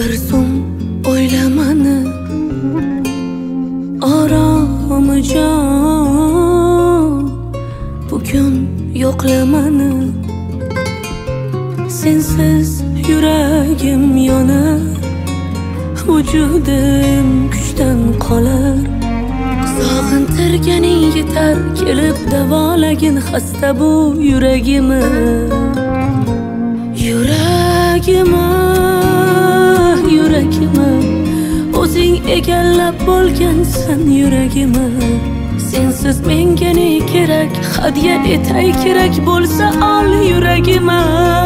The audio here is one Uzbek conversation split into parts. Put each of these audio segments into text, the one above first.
zum o'ylamani oromijon bugun yo'qlamani sensiz yuragim yonar vujudim kuchdan qolar sog'intirganing yetar kelib davolagin xasta bu yuragimni yuragimni o'zing egallab bo'lgansan yuragimni sensiz menga ne kerak hadya etay kerak bo'lsa ol yuragimni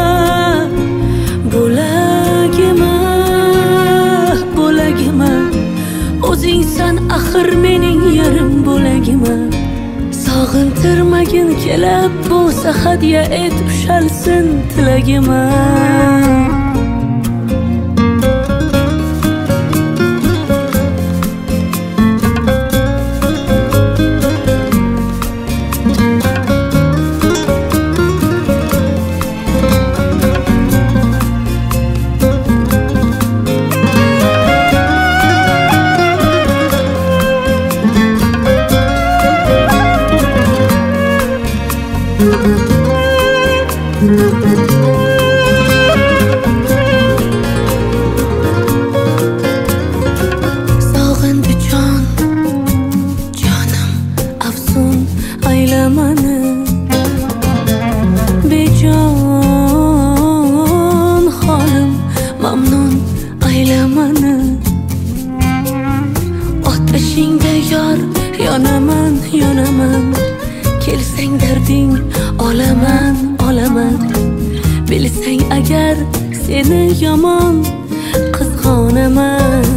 bo'lagimni o'zingsan axir mening yarim bo'lagimni sog'intirmagin kelib bo'lsa hadya et ushalsin tilagimni sog'indi jonim afsun aylamani bejon holim mamnun aylamani otashingda yor yonaman kelsang darding olaman bilsang agar seni yomon qizg'onaman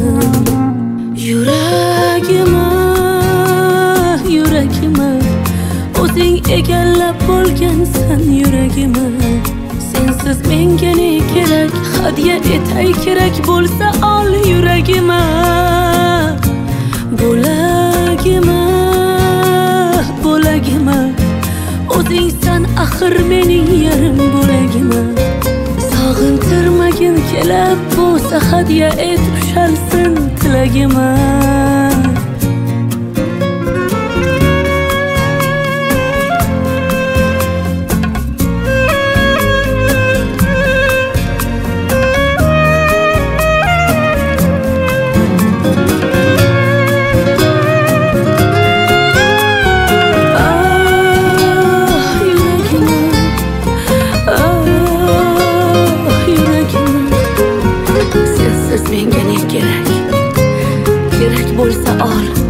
yuragimni o'zing egallab bo'lgansan yuragimni sensiz menga ne kerak hadya etay kerak bo'lsa ol yuragimni bo'lagimni o'zingsan axir mening yarim bo'lagimni sog'intirmagin kelib bo'lsa hadya et ushalsin tilagimni menga ne kerak bo'lsa ol